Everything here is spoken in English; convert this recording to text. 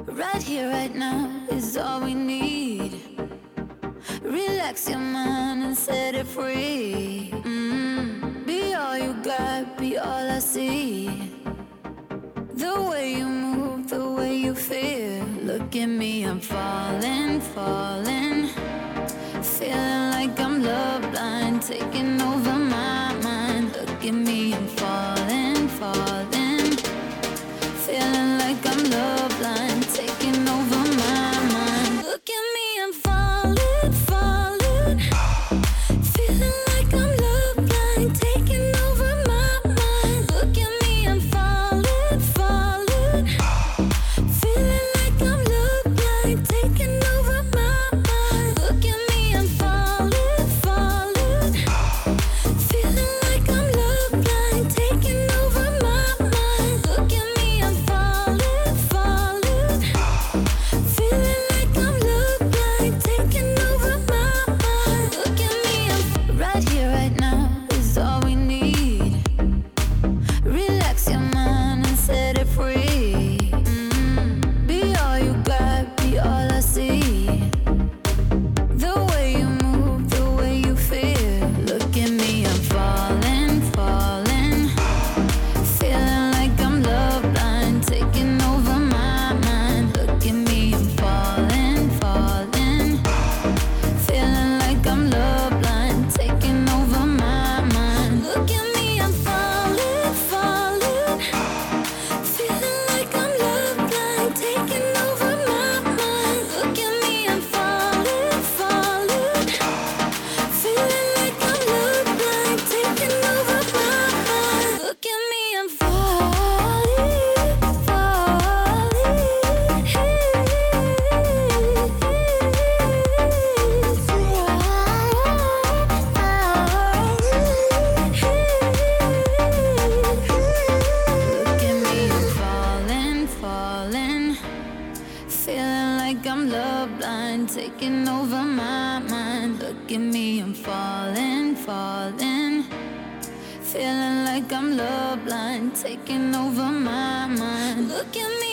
Right here, right now is all we need. Relax your mind and set it free. Be all you got, be all I see. The way you move, the way you feel. Look at me, I'm falling, falling. Feeling like I'm love blind, taking over my mind. Look at me, I'm falling, falling. Feeling like I'm love blind, taking over my mind. Look at me, I'm falling, falling. Feeling like I'm love blind, taking over my mind. Look at me, I'm falling, falling. Feeling like I'm love blind, taking over my mind. Look at me, I'm falling, falling. Feeling like I'm love blind, taking over my mind. Look at me, I'm falling, falling. Feeling like I'm love blind, taking over my mind. Look at me, I'm right here, right now is all we need. Relax your mind and set it free. Be all you got, be all I see. The way you move, the way you feel. Look at me, I'm falling, falling. Feeling like I'm love blind, taking over my mind. Look at me, I'm falling, falling. Feeling like I'm love blind, taking over my mind. Look at me, I'm falling, falling. Feeling like I'm love blind, taking over my mind. Look at me, I'm falling, falling. Feeling like I'm love blind, taking over my mind. Look at me, I'm falling, falling. Look at me, I'm falling, falling. Feeling like I'm love blind, taking over my mind. Look at me, I'm falling, falling. Feeling like I'm love blind, taking over my mind. Look at me,